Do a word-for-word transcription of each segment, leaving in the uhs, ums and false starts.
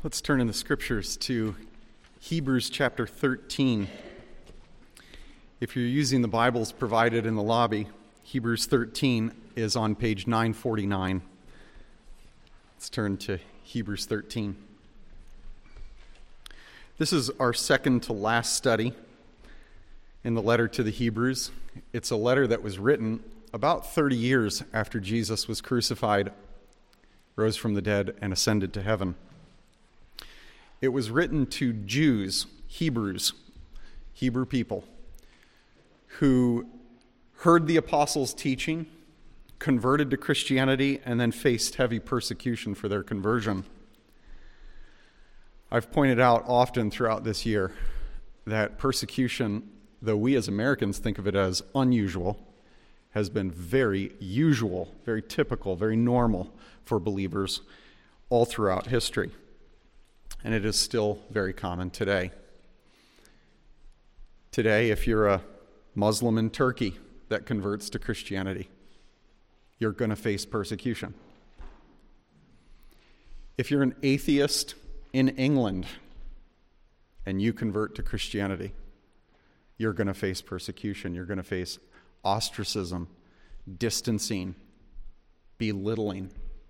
Let's turn in the scriptures to Hebrews chapter thirteen. If you're using the Bibles provided in the lobby, Hebrews thirteen is on page nine forty-nine. Let's turn to Hebrews thirteen. This is our second to last study in the letter to the Hebrews. It's a letter that was written about thirty years after Jesus was crucified, rose from the dead, and ascended to heaven. It was written to Jews, Hebrews, Hebrew people, who heard the apostles' teaching, converted to Christianity, and then faced heavy persecution for their conversion. I've pointed out often throughout this year that persecution, though we as Americans think of it as unusual, has been very usual, very typical, very normal for believers all throughout history. And it is still very common today. Today, if you're a Muslim in Turkey that converts to Christianity, you're going to face persecution. If you're an atheist in England and you convert to Christianity, you're going to face persecution. You're going to face ostracism, distancing, belittling.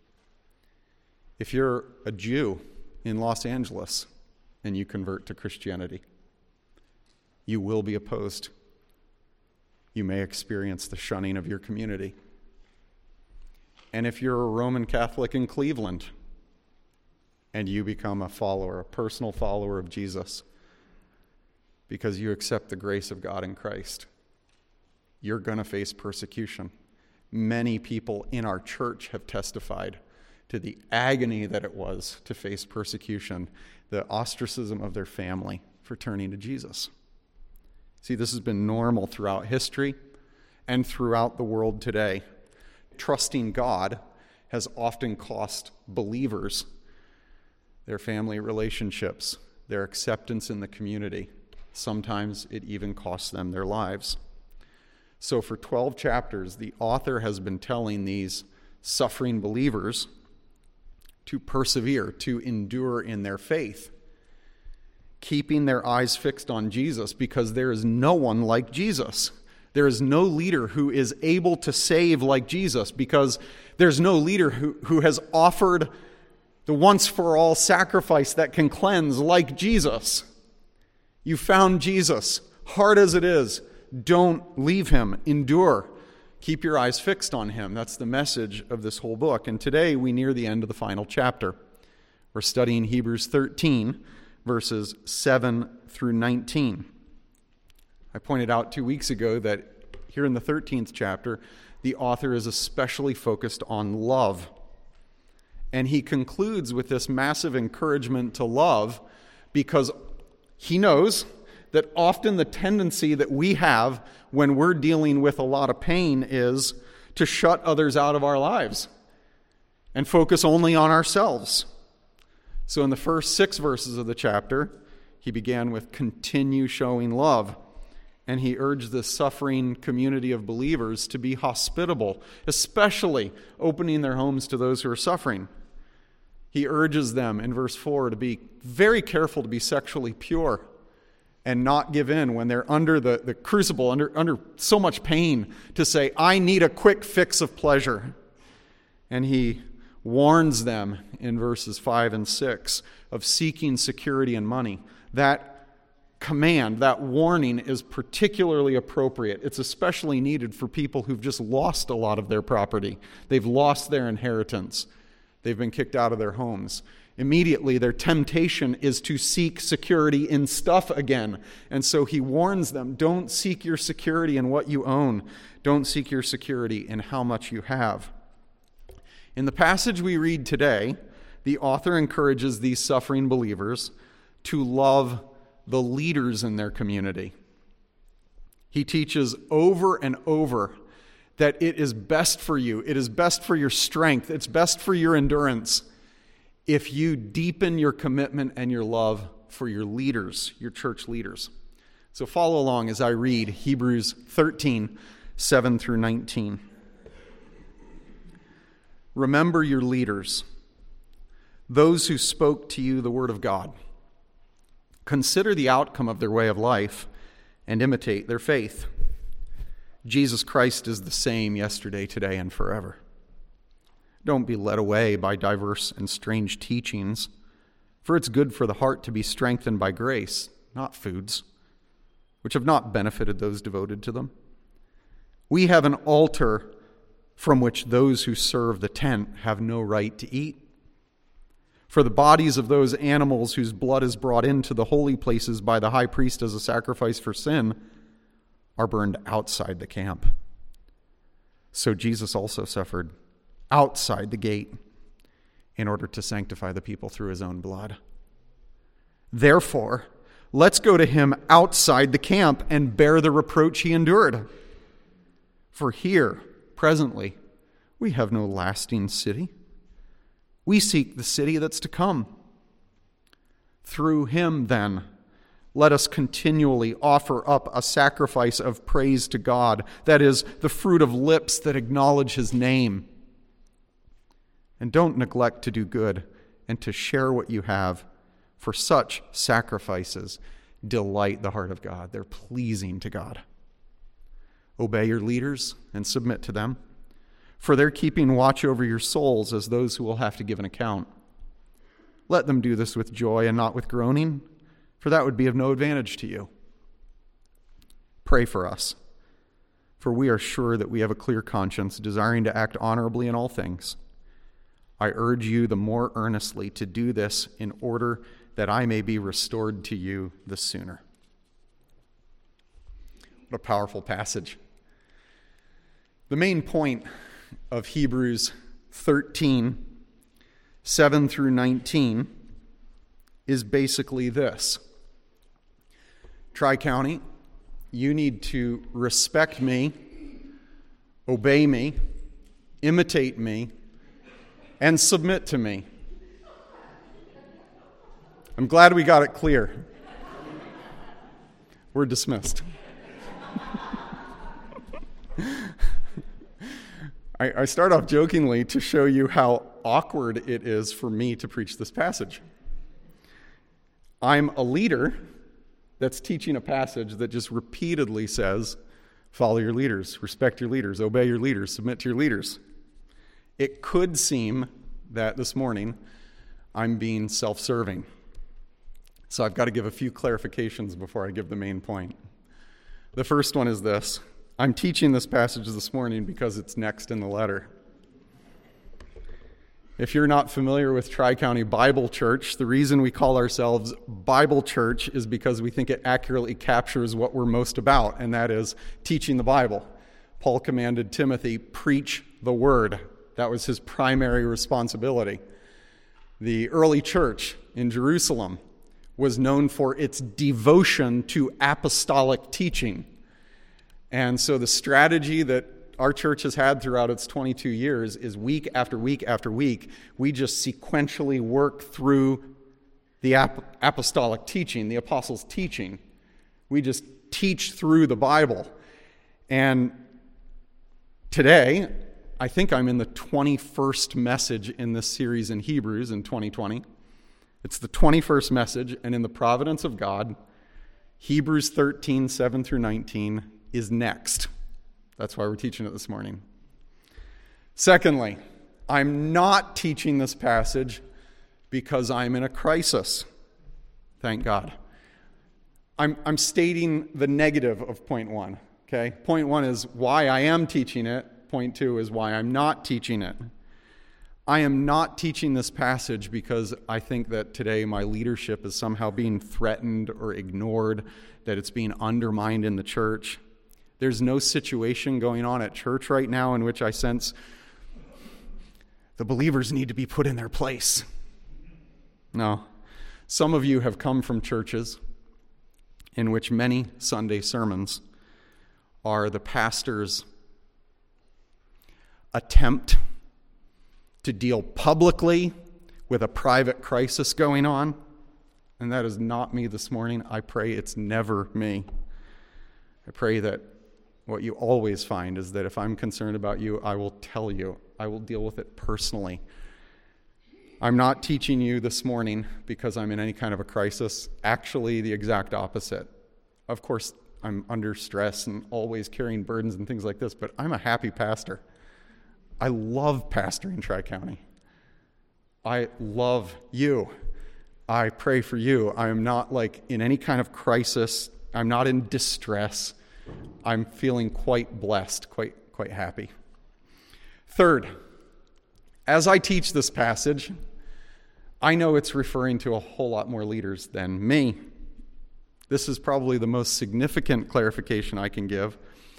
If you're a Jew in Los Angeles and you convert to Christianity, you will be opposed. You may experience the shunning of your community. And if you're a Roman Catholic in Cleveland and you become a follower, a personal follower of Jesus, because you accept the grace of God in Christ, you're going to face persecution. Many people in our church have testified to the agony that it was to face persecution, the ostracism of their family for turning to Jesus. See, this has been normal throughout history and throughout the world today. Trusting God has often cost believers their family relationships, their acceptance in the community. Sometimes it even costs them their lives. So for twelve chapters, the author has been telling these suffering believers to persevere, to endure in their faith, keeping their eyes fixed on Jesus, because there is no one like Jesus. There is no leader who is able to save like Jesus, because there's no leader who, who has offered the once-for-all sacrifice that can cleanse like Jesus. You found Jesus, hard as it is. Don't leave him. Endure. Keep your eyes fixed on him. That's the message of this whole book. And today we near the end of the final chapter. We're studying Hebrews thirteen, verses seven through nineteen. I pointed out two weeks ago that here in the thirteenth chapter, the author is especially focused on love. And he concludes with this massive encouragement to love, because he knows that often the tendency that we have when we're dealing with a lot of pain is to shut others out of our lives and focus only on ourselves. So in the first six verses of the chapter, he began with continue showing love. And he urged the suffering community of believers to be hospitable, especially opening their homes to those who are suffering. He urges them in verse four to be very careful to be sexually pure and not give in when they're under the, the crucible, under, under so much pain, to say, I need a quick fix of pleasure. And he warns them in verses five and six of seeking security and money. That command, that warning is particularly appropriate. It's especially needed for people who've just lost a lot of their property. They've lost their inheritance. They've been kicked out of their homes. Immediately, their temptation is to seek security in stuff again. And so he warns them, don't seek your security in what you own. Don't seek your security in how much you have. In the passage we read today, the author encourages these suffering believers to love the leaders in their community. He teaches over and over that it is best for you, it is best for your strength, it's best for your endurance if you deepen your commitment and your love for your leaders, your church leaders. So follow along as I read Hebrews thirteen, seven through nineteen. Remember your leaders, those who spoke to you the word of God. Consider the outcome of their way of life and imitate their faith. Jesus Christ is the same yesterday, today, and forever. Don't be led away by diverse and strange teachings, for it's good for the heart to be strengthened by grace, not foods, which have not benefited those devoted to them. We have an altar from which those who serve the tent have no right to eat. For the bodies of those animals whose blood is brought into the holy places by the high priest as a sacrifice for sin are burned outside the camp. So Jesus also suffered outside the gate in order to sanctify the people through his own blood. Therefore, let's go to him outside the camp and bear the reproach he endured. For here, presently, we have no lasting city. We seek the city that's to come. Through him, then, let us continually offer up a sacrifice of praise to God, that is, the fruit of lips that acknowledge his name. And don't neglect to do good and to share what you have, for such sacrifices delight the heart of God. They're pleasing to God. Obey your leaders and submit to them, for they're keeping watch over your souls as those who will have to give an account. Let them do this with joy and not with groaning, for that would be of no advantage to you. Pray for us, for we are sure that we have a clear conscience, desiring to act honorably in all things. I urge you the more earnestly to do this in order that I may be restored to you the sooner. What a powerful passage. The main point of Hebrews thirteen, seven through nineteen is basically this. Tri-County, you need to respect me, obey me, imitate me, and submit to me. I'm glad we got it clear. We're dismissed. I, I start off jokingly to show you how awkward it is for me to preach this passage. I'm a leader that's teaching a passage that just repeatedly says, follow your leaders, respect your leaders, obey your leaders, submit to your leaders. It could seem that this morning I'm being self-serving. So I've got to give a few clarifications before I give the main point. The first one is this. I'm teaching this passage this morning because it's next in the letter. If you're not familiar with Tri-County Bible Church, the reason we call ourselves Bible Church is because we think it accurately captures what we're most about, and that is teaching the Bible. Paul commanded Timothy, preach the word. That was his primary responsibility. The early church in Jerusalem was known for its devotion to apostolic teaching. And so the strategy that our church has had throughout its twenty-two years is week after week after week, we just sequentially work through the ap- apostolic teaching, the apostles' teaching. We just teach through the Bible. And today, I think I'm in the twenty-first message in this series in Hebrews in twenty twenty. It's the twenty-first message, and in the providence of God, Hebrews thirteen, seven through nineteen is next. That's why we're teaching it this morning. Secondly, I'm not teaching this passage because I'm in a crisis. Thank God. I'm, I'm stating the negative of point one. Okay? Point one is why I am teaching it. Point two is why I'm not teaching it. I am not teaching this passage because I think that today my leadership is somehow being threatened or ignored, that it's being undermined in the church. There's no situation going on at church right now in which I sense the believers need to be put in their place. No. Some of you have come from churches in which many Sunday sermons are the pastor's attempt to deal publicly with a private crisis going on. And that is not me this morning. I pray it's never me. I pray that what you always find is that if I'm concerned about you, I will tell you. I will deal with it personally. I'm not teaching you this morning because I'm in any kind of a crisis. Actually, the exact opposite. Of course, I'm under stress and always carrying burdens and things like this, but I'm a happy pastor. I love pastoring Tri-County. I love you. I pray for you. I am not like in any kind of crisis. I'm not in distress. I'm feeling quite blessed, quite, quite happy. Third, as I teach this passage, I know it's referring to a whole lot more leaders than me. This is probably the most significant clarification I can give.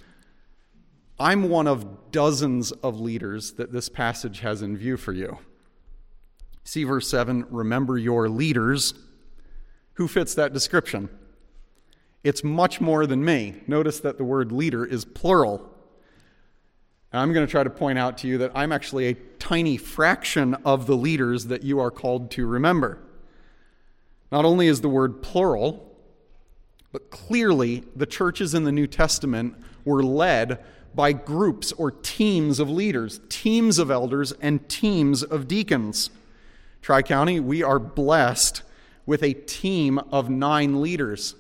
I'm one of dozens of leaders that this passage has in view for you. See verse seven, remember your leaders. Who fits that description? It's much more than me. Notice that the word leader is plural. And I'm going to try to point out to you that I'm actually a tiny fraction of the leaders that you are called to remember. Not only is the word plural, but clearly the churches in the New Testament were led by groups or teams of leaders, teams of elders and teams of deacons. Tri-County, we are blessed with a team of nine leaders.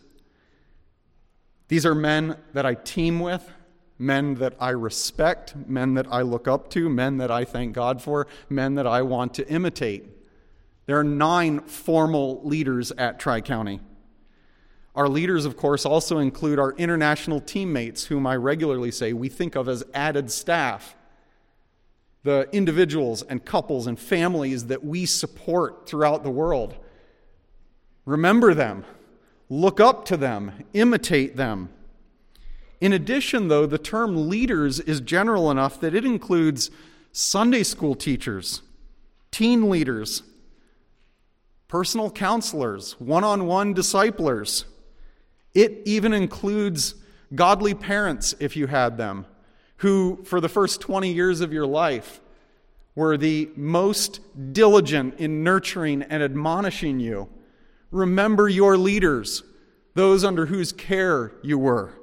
These are men that I team with, men that I respect, men that I look up to, men that I thank God for, men that I want to imitate. There are nine formal leaders at Tri-County. Our leaders, of course, also include our international teammates, whom I regularly say we think of as added staff. The individuals and couples and families that we support throughout the world. Remember them. Look up to them. Imitate them. In addition, though, the term leaders is general enough that it includes Sunday school teachers, teen leaders, personal counselors, one-on-one disciplers. It even includes godly parents, if you had them, who for the first twenty years of your life were the most diligent in nurturing and admonishing you. Remember your leaders, those under whose care you were.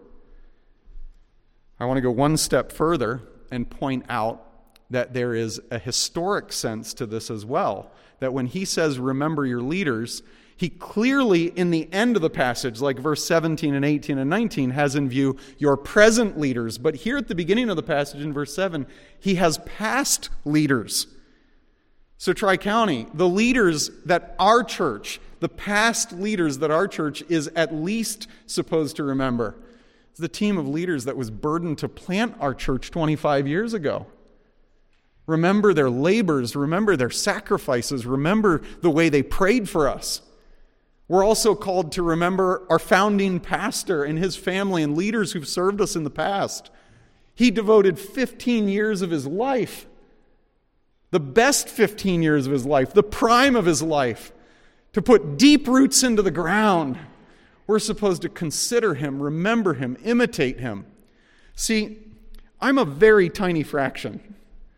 I want to go one step further and point out that there is a historic sense to this as well. That when he says, remember your leaders, he clearly, in the end of the passage, like verse seventeen and eighteen and nineteen, has in view your present leaders. But here at the beginning of the passage in verse seven, he has past leaders. So Tri-County, the leaders that our church, the past leaders that our church is at least supposed to remember, is the team of leaders that was burdened to plant our church twenty-five years ago. Remember their labors, remember their sacrifices, remember the way they prayed for us. We're also called to remember our founding pastor and his family and leaders who've served us in the past. He devoted fifteen years of his life, the best fifteen years of his life, the prime of his life, to put deep roots into the ground. We're supposed to consider him, remember him, imitate him. See, I'm a very tiny fraction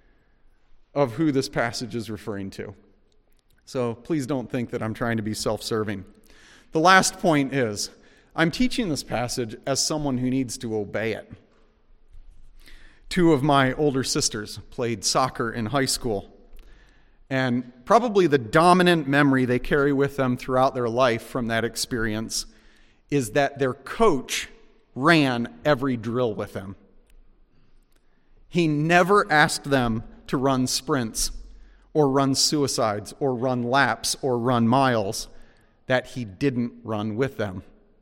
of who this passage is referring to. So please don't think that I'm trying to be self-serving. The last point is, I'm teaching this passage as someone who needs to obey it. Two of my older sisters played soccer in high school, and probably the dominant memory they carry with them throughout their life from that experience is that their coach ran every drill with them. He never asked them to run sprints or run suicides or run laps or run miles that he didn't run with them.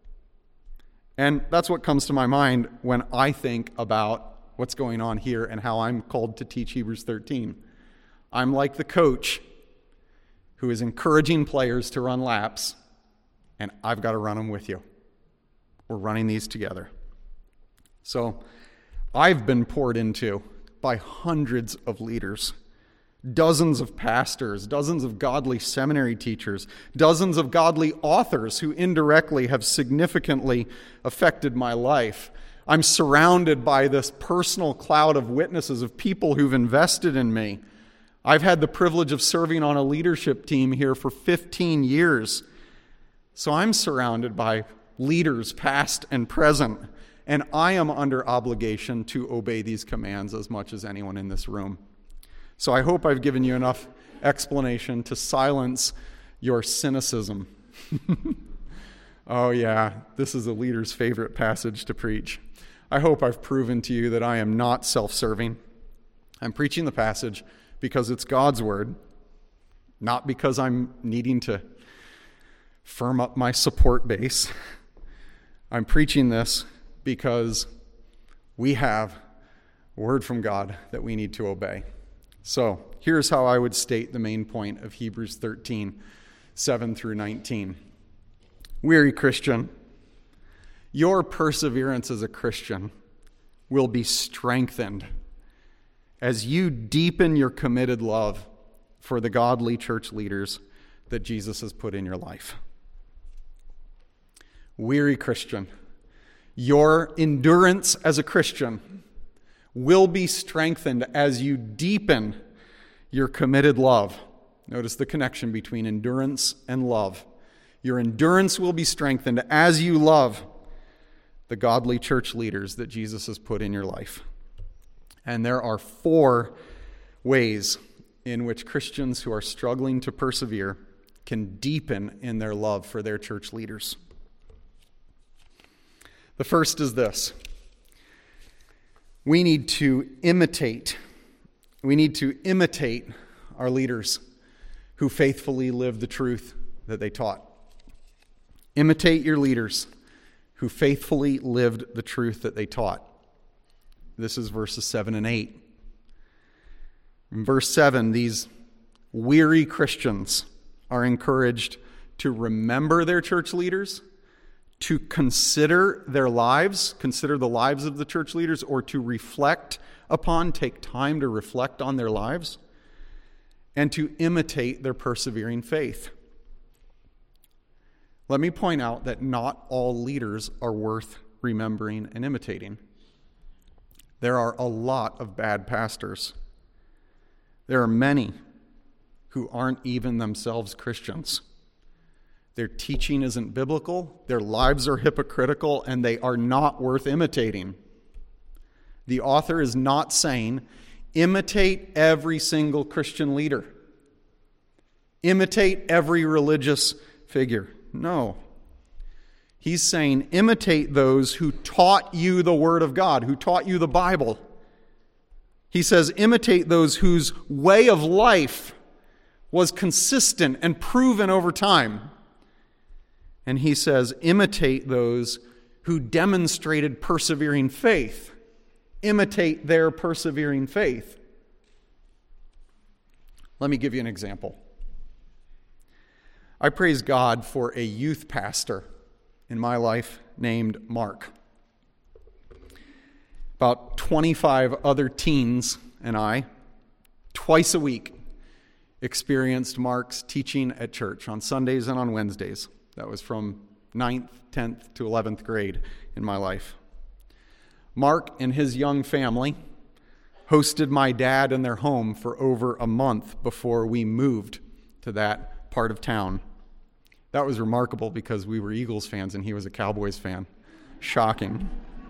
And that's what comes to my mind when I think about what's going on here and how I'm called to teach Hebrews thirteen. I'm like the coach who is encouraging players to run laps, and I've got to run them with you. We're running these together. So I've been poured into by hundreds of leaders, dozens of pastors, dozens of godly seminary teachers, dozens of godly authors who indirectly have significantly affected my life. I'm surrounded by this personal cloud of witnesses of people who've invested in me. I've had the privilege of serving on a leadership team here for fifteen years. So I'm surrounded by leaders past and present, and I am under obligation to obey these commands as much as anyone in this room. So I hope I've given you enough explanation to silence your cynicism. Oh yeah, this is a leader's favorite passage to preach. I hope I've proven to you that I am not self-serving. I'm preaching the passage because it's God's word, not because I'm needing to firm up my support base. I'm preaching this because we have a word from God that we need to obey. So here's how I would state the main point of Hebrews thirteen, seven through nineteen. Weary Christian, your perseverance as a Christian will be strengthened as you deepen your committed love for the godly church leaders that Jesus has put in your life. Weary Christian, your endurance as a Christian will be strengthened as you deepen your committed love. Notice the connection between endurance and love. Your endurance will be strengthened as you love the godly church leaders that Jesus has put in your life. And there are four ways in which Christians who are struggling to persevere can deepen in their love for their church leaders. The first is this. We need to imitate. We need to imitate our leaders who faithfully live the truth that they taught. Imitate your leaders who faithfully lived the truth that they taught. This is verses seven and eight. In verse seven, these weary Christians are encouraged to remember their church leaders, to consider their lives, consider the lives of the church leaders, or to reflect upon, take time to reflect on their lives, and to imitate their persevering faith. Let me point out that not all leaders are worth remembering and imitating. There are a lot of bad pastors. There are many who aren't even themselves Christians. Their teaching isn't biblical, their lives are hypocritical, and they are not worth imitating. The author is not saying, imitate every single Christian leader. Imitate every religious figure. No. He's saying, imitate those who taught you the Word of God, who taught you the Bible. He says, imitate those whose way of life was consistent and proven over time. And he says, imitate those who demonstrated persevering faith. Imitate their persevering faith. Let me give you an example. I praise God for a youth pastor in my life named Mark. About twenty-five other teens and I, twice a week, experienced Mark's teaching at church on Sundays and on Wednesdays. That was from ninth, tenth to eleventh grade in my life. Mark and his young family hosted my dad in their home for over a month before we moved to that part of town. That was remarkable because we were Eagles fans and he was a Cowboys fan. Shocking.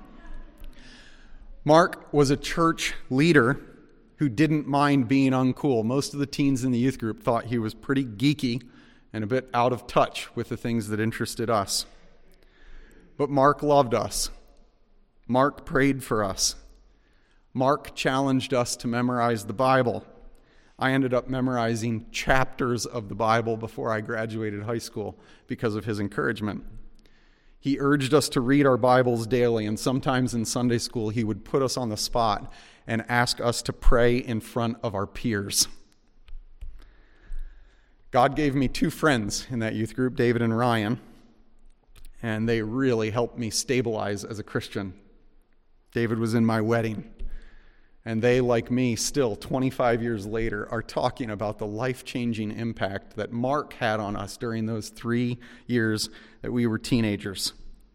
Mark was a church leader who didn't mind being uncool. Most of the teens in the youth group thought he was pretty geeky and a bit out of touch with the things that interested us. But Mark loved us. Mark prayed for us. Mark challenged us to memorize the Bible. I ended up memorizing chapters of the Bible before I graduated high school because of his encouragement. He urged us to read our Bibles daily, and sometimes in Sunday school he would put us on the spot and ask us to pray in front of our peers. God gave me two friends in that youth group, David and Ryan, and they really helped me stabilize as a Christian. David was in my wedding. And they, like me, still twenty-five years later, are talking about the life-changing impact that Mark had on us during those three years that we were teenagers.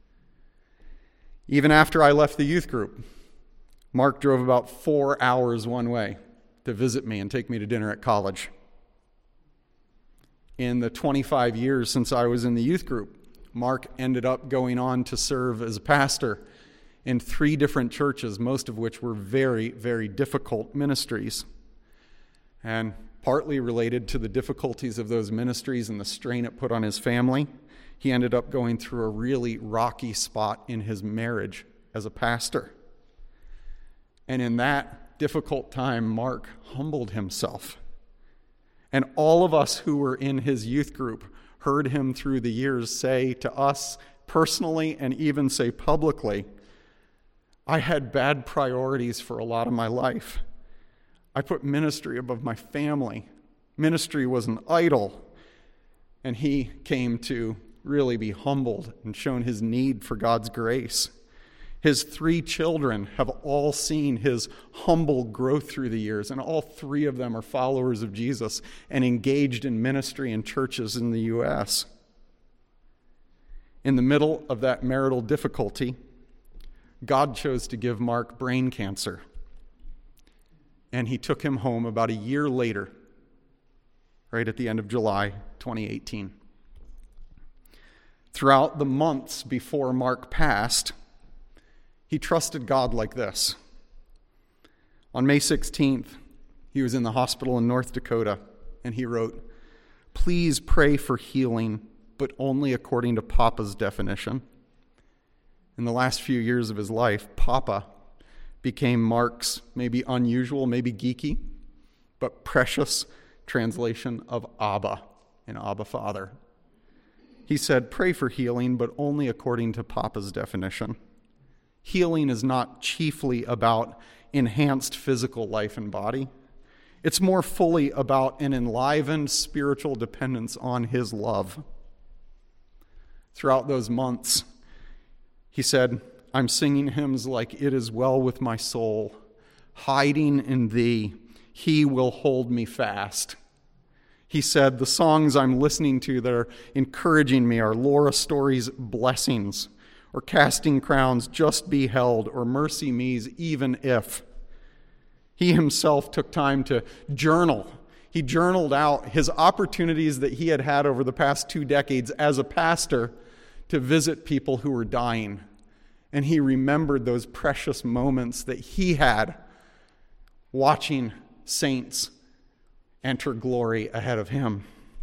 Even after I left the youth group, Mark drove about four hours one way to visit me and take me to dinner at college. In the twenty-five years since I was in the youth group, Mark ended up going on to serve as a pastor in three different churches, most of which were very, very difficult ministries. And partly related to the difficulties of those ministries and the strain it put on his family. He ended up going through a really rocky spot in his marriage as a pastor. And in that difficult time, Mark humbled himself. And all of us who were in his youth group heard him through the years say to us personally and even say publicly, I had bad priorities for a lot of my life. I put ministry above my family. Ministry was an idol. And he came to really be humbled and shown his need for God's grace. His three children have all seen his humble growth through the years, and all three of them are followers of Jesus and engaged in ministry in churches in the U S. In the middle of that marital difficulty, God chose to give Mark brain cancer, and he took him home about a year later, right at the end of July twenty eighteen. Throughout the months before Mark passed, he trusted God like this. On May sixteenth, he was in the hospital in North Dakota, and he wrote, "Please pray for healing, but only according to Papa's definition." In the last few years of his life, Papa became Mark's maybe unusual, maybe geeky, but precious translation of Abba, and Abba Father. He said, pray for healing, but only according to Papa's definition. Healing is not chiefly about enhanced physical life and body. It's more fully about an enlivened spiritual dependence on his love. Throughout those months, he said, I'm singing hymns like It Is Well With My Soul, hiding in thee, he will hold me fast. He said, the songs I'm listening to that are encouraging me are Laura Story's Blessings, or Casting Crowns, Just Be Held, or Mercy Me's Even If. He himself took time to journal. He journaled out his opportunities that he had had over the past two decades as a pastor to visit people who were dying. And he remembered those precious moments that he had watching saints enter glory ahead of him.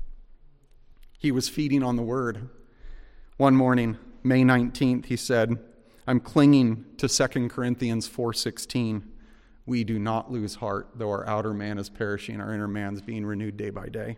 He was feeding on the word. One morning, May nineteenth, he said, I'm clinging to Second Corinthians four sixteen. We do not lose heart, though our outer man is perishing, our inner man's being renewed day by day.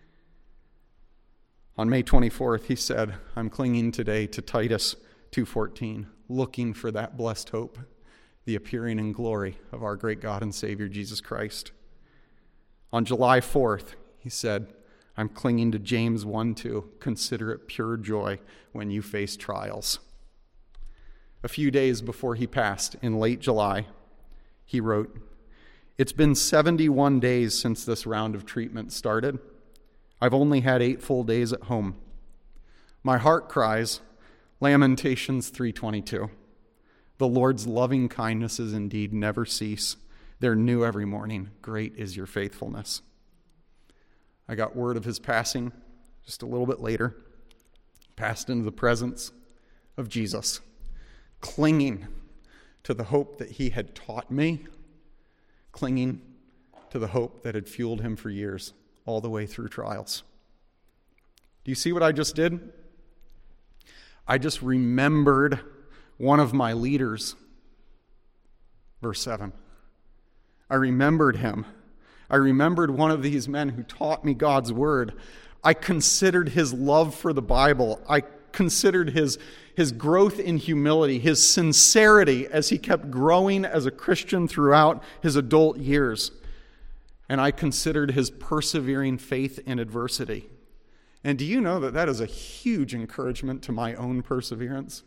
On May twenty-fourth, he said, I'm clinging today to Titus two fourteen, looking for that blessed hope, the appearing in glory of our great God and Savior, Jesus Christ. On July fourth, he said, I'm clinging to James one two, consider it pure joy when you face trials. A few days before he passed, in late July, he wrote, it's been seventy-one days since this round of treatment started. I've only had eight full days at home. My heart cries, Lamentations three twenty-two. The Lord's loving kindnesses indeed never cease. They're new every morning. Great is your faithfulness. I got word of his passing just a little bit later. Passed into the presence of Jesus, clinging to the hope that he had taught me, clinging to the hope that had fueled him for years, all the way through trials. Do you see what I just did? I just remembered one of my leaders. Verse seven. I remembered him. I remembered one of these men who taught me God's word. I considered his love for the Bible. I considered his, his growth in humility, his sincerity as he kept growing as a Christian throughout his adult years. And I considered his persevering faith in adversity. And do you know that that is a huge encouragement to my own perseverance?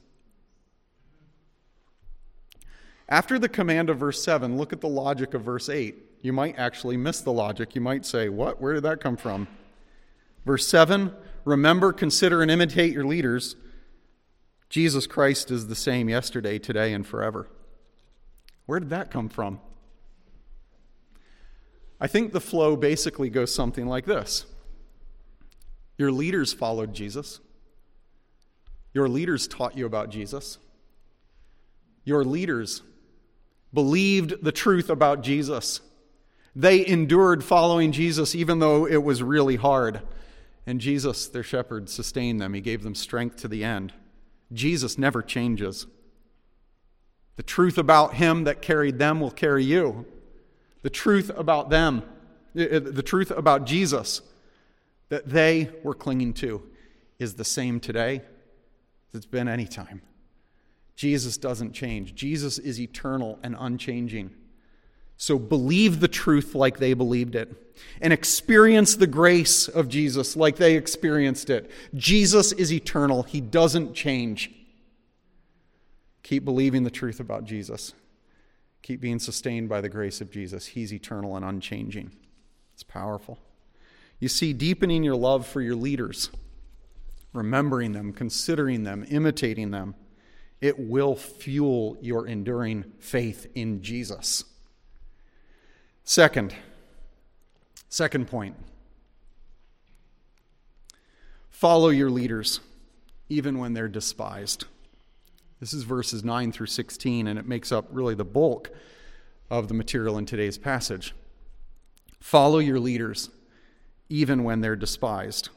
After the command of verse seven, look at the logic of verse eight. You might actually miss the logic. You might say, what? Where did that come from? Verse seven, remember, consider, and imitate your leaders. Jesus Christ is the same yesterday, today, and forever. Where did that come from? I think the flow basically goes something like this. Your leaders followed Jesus. Your leaders taught you about Jesus. Your leaders believed the truth about Jesus. They endured following Jesus even though it was really hard. And Jesus, their shepherd, sustained them. He gave them strength to the end. Jesus never changes. The truth about him that carried them will carry you. The truth about them, the truth about Jesus that they were clinging to is the same today as it's been any time. Jesus doesn't change. Jesus is eternal and unchanging. So believe the truth like they believed it, and experience the grace of Jesus like they experienced it. Jesus is eternal. He doesn't change. Keep believing the truth about Jesus. Keep being sustained by the grace of Jesus. He's eternal and unchanging. It's powerful. You see, deepening your love for your leaders, remembering them, considering them, imitating them, it will fuel your enduring faith in Jesus. Second, second point. Follow your leaders, even when they're despised. This is verses nine through sixteen, and it makes up really the bulk of the material in today's passage. Follow your leaders, even when they're despised.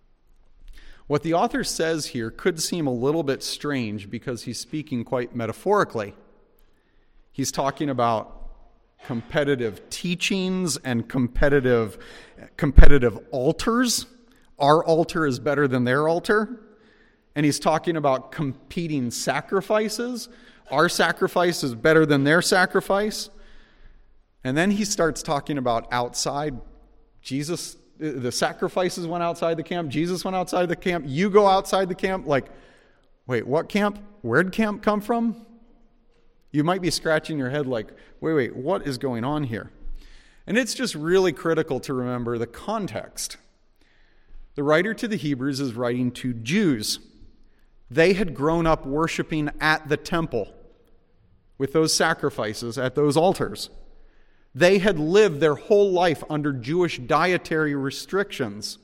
What the author says here could seem a little bit strange because he's speaking quite metaphorically. He's talking about competitive teachings and competitive competitive altars. Our altar is better than their altar. And he's talking about competing sacrifices. Our sacrifice is better than their sacrifice. And then he starts talking about outside. Jesus, the sacrifices went outside the camp. Jesus went outside the camp. You go outside the camp. Like, wait, what camp? Where'd camp come from? You might be scratching your head like, wait, wait, what is going on here? And it's just really critical to remember the context. The writer to the Hebrews is writing to Jews. They had grown up worshiping at the temple with those sacrifices at those altars. They had lived their whole life under Jewish dietary restrictions.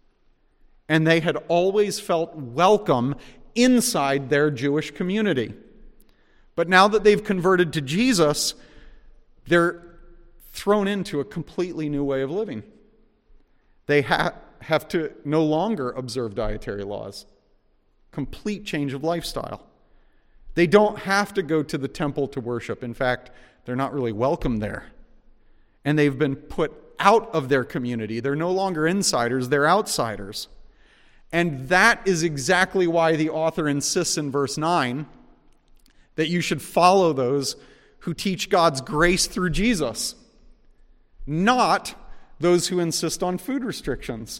And they had always felt welcome inside their Jewish community. But now that they've converted to Jesus, they're thrown into a completely new way of living. They ha- have to no longer observe dietary laws. Complete change of lifestyle. They don't have to go to the temple to worship. In fact, they're not really welcome there. And they've been put out of their community. They're no longer insiders, they're outsiders. And that is exactly why the author insists in verse nine that you should follow those who teach God's grace through Jesus, not those who insist on food restrictions.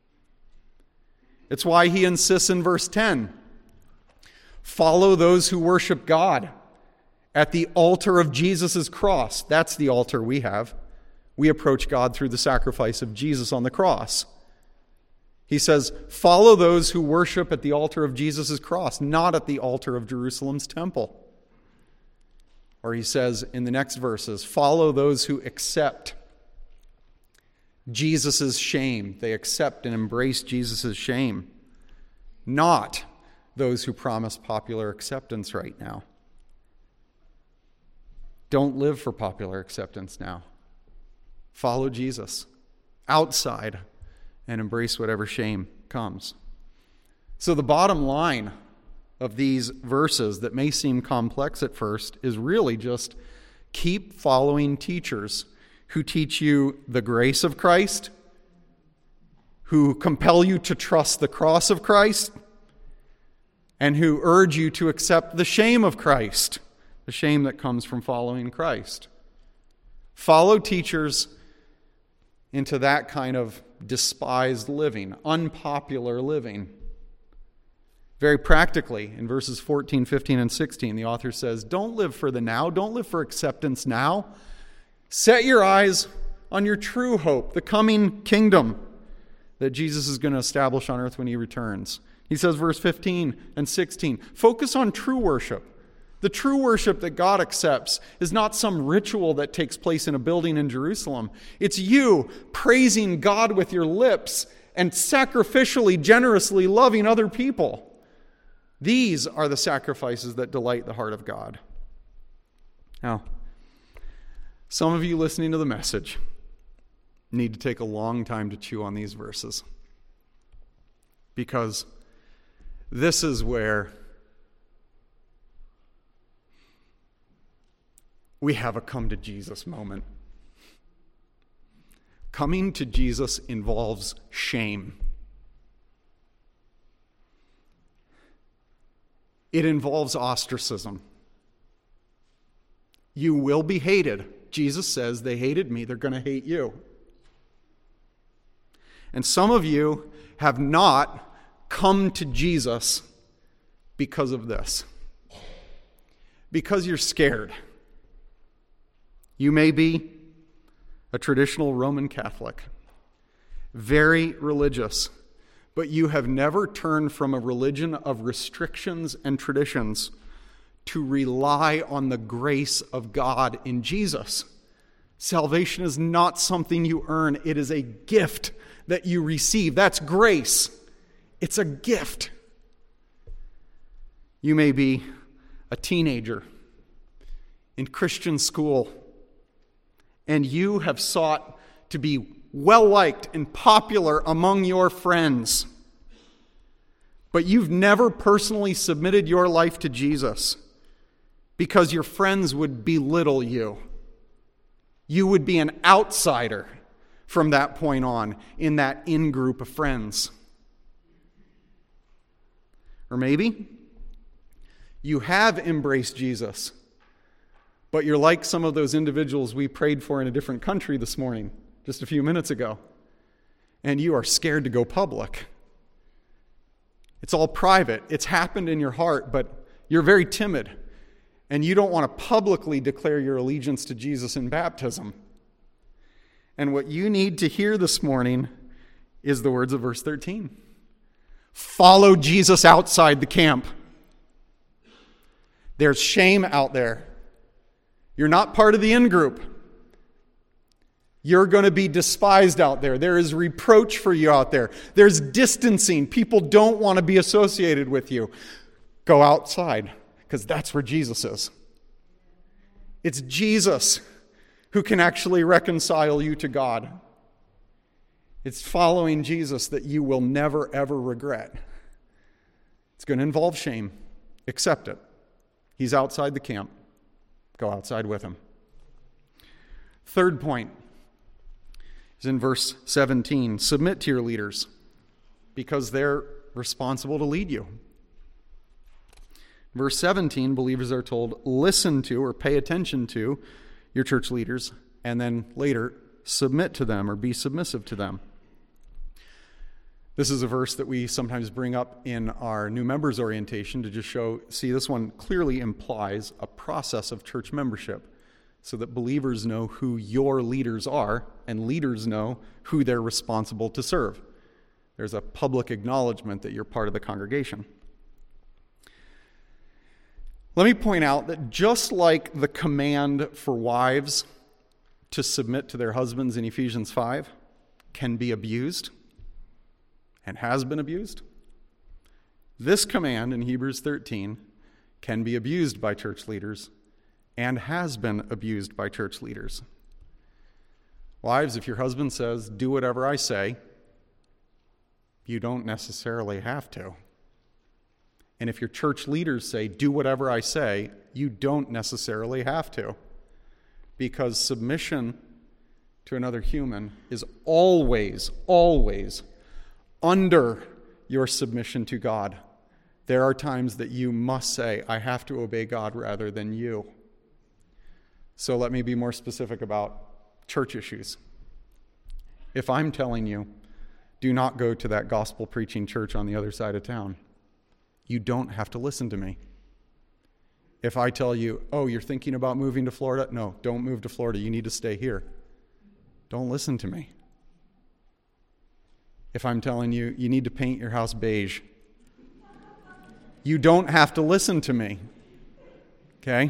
It's why he insists in verse ten, follow those who worship God at the altar of Jesus' cross. That's the altar we have. We approach God through the sacrifice of Jesus on the cross. He says, follow those who worship at the altar of Jesus' cross, not at the altar of Jerusalem's temple. Or he says in the next verses, follow those who accept Jesus' shame. They accept and embrace Jesus' shame, not those who promise popular acceptance right now. Don't live for popular acceptance now. Follow Jesus outside and embrace whatever shame comes. So the bottom line of these verses that may seem complex at first is really just keep following teachers who teach you the grace of Christ, who compel you to trust the cross of Christ, and who urge you to accept the shame of Christ, the shame that comes from following Christ. Follow teachers into that kind of despised living, unpopular living. Very practically, in verses fourteen, fifteen, and sixteen, the author says, don't live for the now, don't live for acceptance now. Set your eyes on your true hope, the coming kingdom that Jesus is going to establish on earth when he returns. He says, verse fifteen and sixteen, focus on true worship. The true worship that God accepts is not some ritual that takes place in a building in Jerusalem. It's you praising God with your lips and sacrificially, generously loving other people. These are the sacrifices that delight the heart of God. Now, Some of you listening to the message need to take a long time to chew on these verses, because this is where we have a come to Jesus moment. Coming to Jesus involves shame. It involves ostracism. You will be hated. Jesus says, they hated me, they're going to hate you. And some of you have not come to Jesus because of this. Because you're scared. You may be a traditional Roman Catholic, very religious, but you have never turned from a religion of restrictions and traditions to rely on the grace of God in Jesus. Salvation is not something you earn. It is a gift that you receive. That's grace. It's a gift. You may be a teenager in Christian school, and you have sought to be well-liked and popular among your friends, but you've never personally submitted your life to Jesus because your friends would belittle you. You would be an outsider from that point on in that in-group of friends. Or maybe you have embraced Jesus, but you're like some of those individuals we prayed for in a different country this morning, just a few minutes ago, and you are scared to go public. It's all private. It's happened in your heart, but you're very timid, and you don't want to publicly declare your allegiance to Jesus in baptism. And what you need to hear this morning is the words of verse thirteen. Follow Jesus outside the camp. There's shame out there. You're not part of the in-group. You're going to be despised out there. There is reproach for you out there. There's distancing. People don't want to be associated with you. Go outside, because that's where Jesus is. It's Jesus who can actually reconcile you to God. It's following Jesus that you will never, ever regret. It's going to involve shame. Accept it. He's outside the camp. Go outside with him. Third point is in verse seventeen. Submit to your leaders because they're responsible to lead you. Verse seventeen, believers are told, listen to or pay attention to your church leaders, and then later, submit to them or be submissive to them. This is a verse that we sometimes bring up in our new members orientation to just show, see, this one clearly implies a process of church membership so that believers know who your leaders are and leaders know who they're responsible to serve. There's a public acknowledgement that you're part of the congregation. Let me point out that just like the command for wives to submit to their husbands in Ephesians five can be abused and has been abused, this command in Hebrews thirteen can be abused by church leaders and has been abused by church leaders. Wives, if your husband says, do whatever I say, you don't necessarily have to. And if your church leaders say, do whatever I say, you don't necessarily have to. Because submission to another human is always, always under your submission to God. There are times that you must say, I have to obey God rather than you. So let me be more specific about church issues. If I'm telling you, do not go to that gospel preaching church on the other side of town, you don't have to listen to me. If I tell you, oh, you're thinking about moving to Florida? No, don't move to Florida. You need to stay here. Don't listen to me. If I'm telling you, you need to paint your house beige, you don't have to listen to me. Okay?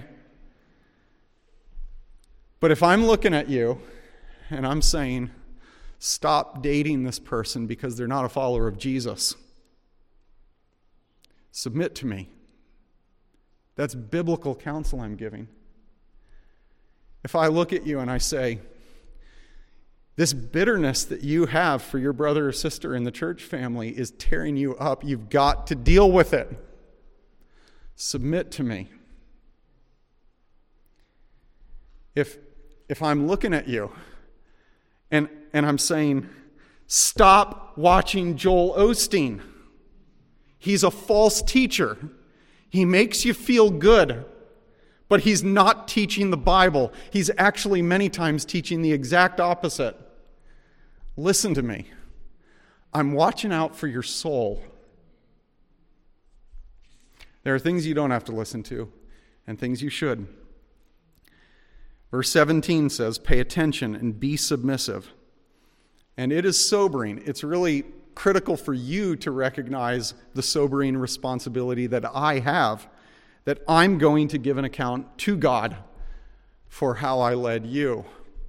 But if I'm looking at you and I'm saying, stop dating this person because they're not a follower of Jesus, submit to me. That's biblical counsel I'm giving. if I look at you and I say, this bitterness that you have for your brother or sister in the church family is tearing you up, you've got to deal with it. Submit to me. If, if I'm looking at you and, and I'm saying, stop watching Joel Osteen. He's a false teacher. He makes you feel good, but he's not teaching the Bible. He's actually many times teaching the exact opposite. Listen to me. I'm watching out for your soul. There are things you don't have to listen to and things you should. Verse seventeen says, pay attention and be submissive. And it is sobering. It's really critical for you to recognize the sobering responsibility that I have, that I'm going to give an account to God for how I led you.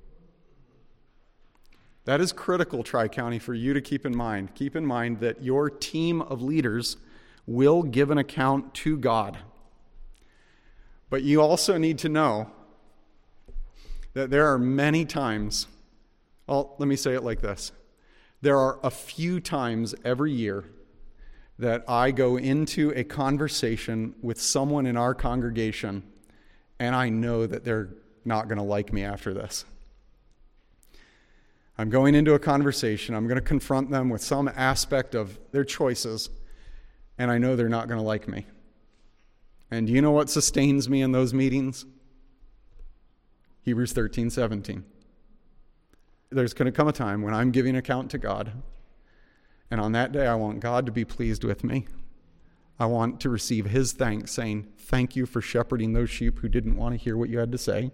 That is critical, Tri-County, for you to keep in mind. Keep in mind that your team of leaders will give an account to God. But you also need to know that there are many times, well, let me say it like this. There are a few times every year that I go into a conversation with someone in our congregation and I know that they're not going to like me after this. I'm going into a conversation, I'm going to confront them with some aspect of their choices, and I know they're not going to like me. And do you know what sustains me in those meetings? Hebrews thirteen seventeen. There's going to come a time when I'm giving account to God, and on that day I want God to be pleased with me. I want to receive his thanks, saying, thank you for shepherding those sheep who didn't want to hear what you had to say.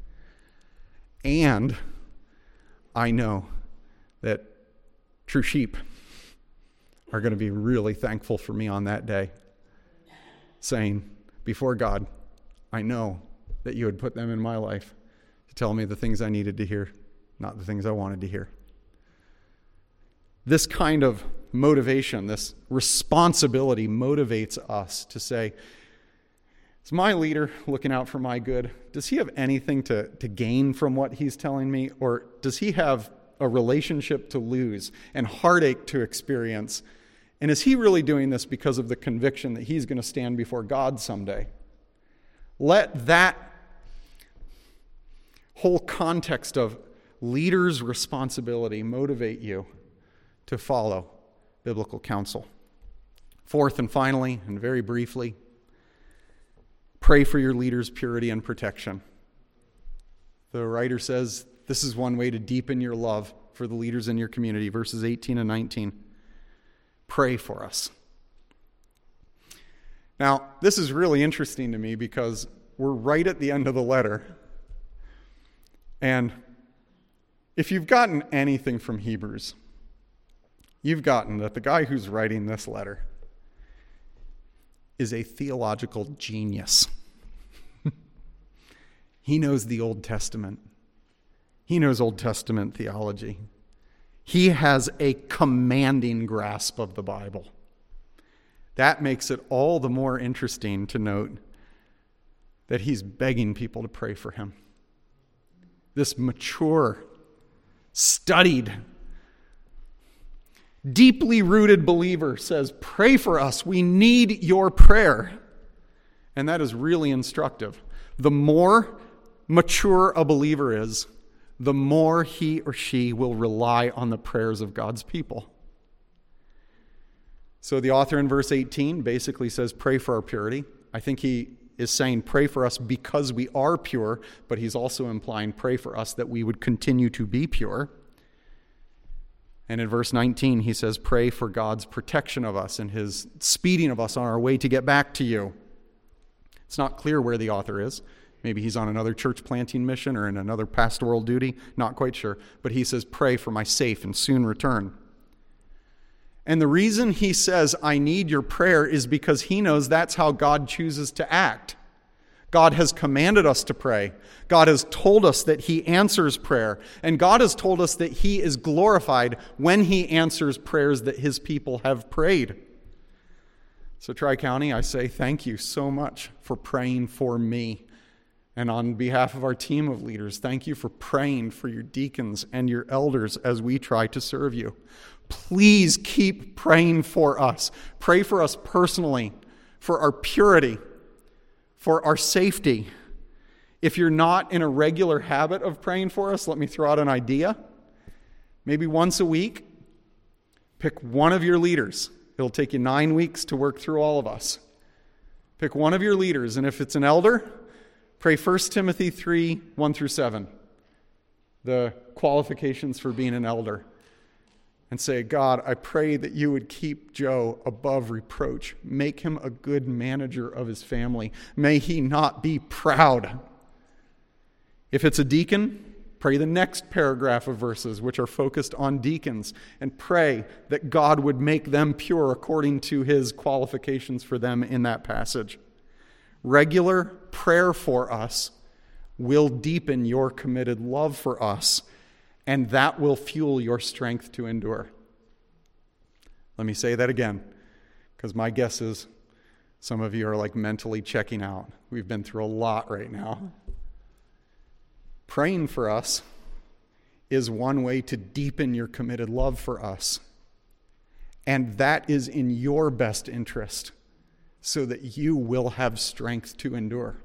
And I know that true sheep are going to be really thankful for me on that day, saying, before God, I know that you had put them in my life to tell me the things I needed to hear, not the things I wanted to hear. This kind of motivation, this responsibility motivates us to say, is my leader looking out for my good? Does he have anything to, to gain from what he's telling me? Or does he have a relationship to lose and heartache to experience? And is he really doing this because of the conviction that he's going to stand before God someday? Let that whole context of leaders' responsibility motivate you to follow biblical counsel. Fourth and finally, and very briefly, pray for your leaders' purity and protection. The writer says this is one way to deepen your love for the leaders in your community, verses eighteen and nineteen. Pray for us. Now, this is really interesting to me because we're right at the end of the letter. And if you've gotten anything from Hebrews, you've gotten that the guy who's writing this letter is a theological genius. He knows the Old Testament. He knows Old Testament theology. He has a commanding grasp of the Bible. That makes it all the more interesting to note that he's begging people to pray for him. This mature, studied, deeply rooted believer says, pray for us. We need your prayer. And that is really instructive. The more mature a believer is, the more he or she will rely on the prayers of God's people. So the author in verse eighteen basically says, pray for our purity. I think he is saying pray for us because we are pure, but he's also implying pray for us that we would continue to be pure. And in verse nineteen, he says, pray for God's protection of us and his speeding of us on our way to get back to you. It's not clear where the author is. Maybe he's on another church planting mission or in another pastoral duty. Not quite sure. But he says, pray for my safe and soon return. And the reason he says, I need your prayer, is because he knows that's how God chooses to act. God has commanded us to pray. God has told us that he answers prayer. And God has told us that he is glorified when he answers prayers that his people have prayed. So Tri-County, I say thank you so much for praying for me. And on behalf of our team of leaders, thank you for praying for your deacons and your elders as we try to serve you. Please keep praying for us. Pray for us personally, for our purity, for our safety. If you're not in a regular habit of praying for us, let me throw out an idea. Maybe once a week, pick one of your leaders. It'll take you nine weeks to work through all of us. Pick one of your leaders, and if it's an elder, pray First Timothy three, one through seven, the qualifications for being an elder. And say, God, I pray that you would keep Joe above reproach. Make him a good manager of his family. May he not be proud. If it's a deacon, pray the next paragraph of verses which are focused on deacons, and pray that God would make them pure according to his qualifications for them in that passage. Regular prayer for us will deepen your committed love for us, and that will fuel your strength to endure. Let me say that again, because my guess is some of you are like mentally checking out. We've been through a lot right now. Praying for us is one way to deepen your committed love for us. And that is in your best interest, so that you will have strength to endure.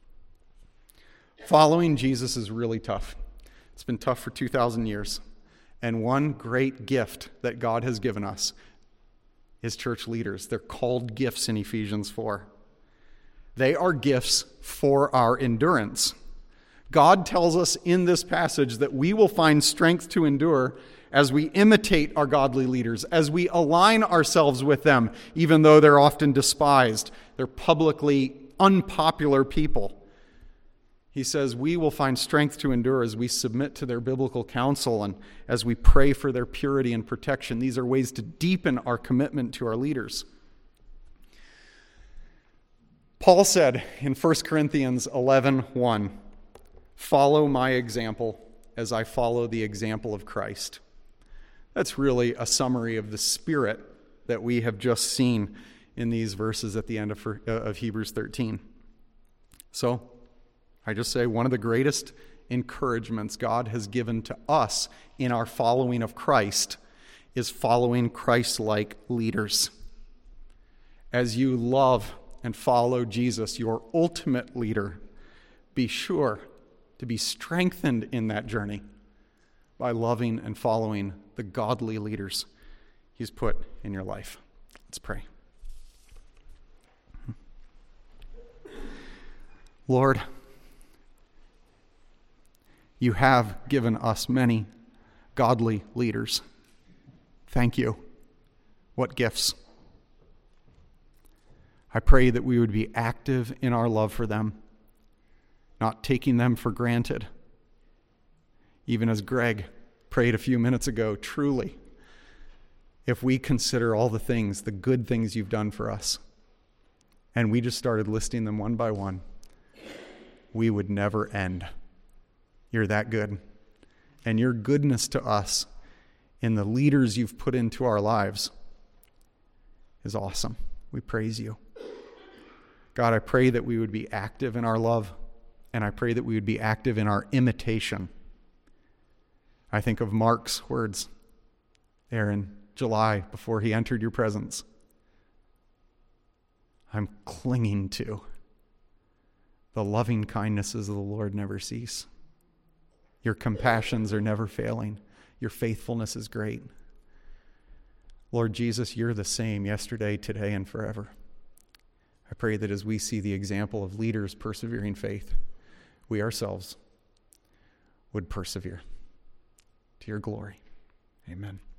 Following Jesus is really tough. It's been tough for two thousand years. And one great gift that God has given us is church leaders. They're called gifts in Ephesians four. They are gifts for our endurance. God tells us in this passage that we will find strength to endure as we imitate our godly leaders, as we align ourselves with them, even though they're often despised. They're publicly unpopular people. He says we will find strength to endure as we submit to their biblical counsel and as we pray for their purity and protection. These are ways to deepen our commitment to our leaders. Paul said in First Corinthians eleven one, "Follow my example as I follow the example of Christ." That's really a summary of the spirit that we have just seen in these verses at the end of, of Hebrews thirteen. So, I just say one of the greatest encouragements God has given to us in our following of Christ is following Christ-like leaders. As you love and follow Jesus, your ultimate leader, be sure to be strengthened in that journey by loving and following the godly leaders He's put in your life. Let's pray. Lord, you have given us many godly leaders. Thank you. What gifts. I pray that we would be active in our love for them, not taking them for granted. Even as Greg prayed a few minutes ago, truly, if we consider all the things, the good things you've done for us, and we just started listing them one by one, we would never end. You're that good. And your goodness to us in the leaders you've put into our lives is awesome. We praise you. God, I pray that we would be active in our love, and I pray that we would be active in our imitation. I think of Mark's words there in July before he entered your presence. I'm clinging to the loving kindnesses of the Lord never cease. Your compassions are never failing. Your faithfulness is great. Lord Jesus, you're the same yesterday, today, and forever. I pray that as we see the example of leaders persevering faith, we ourselves would persevere to your glory. Amen.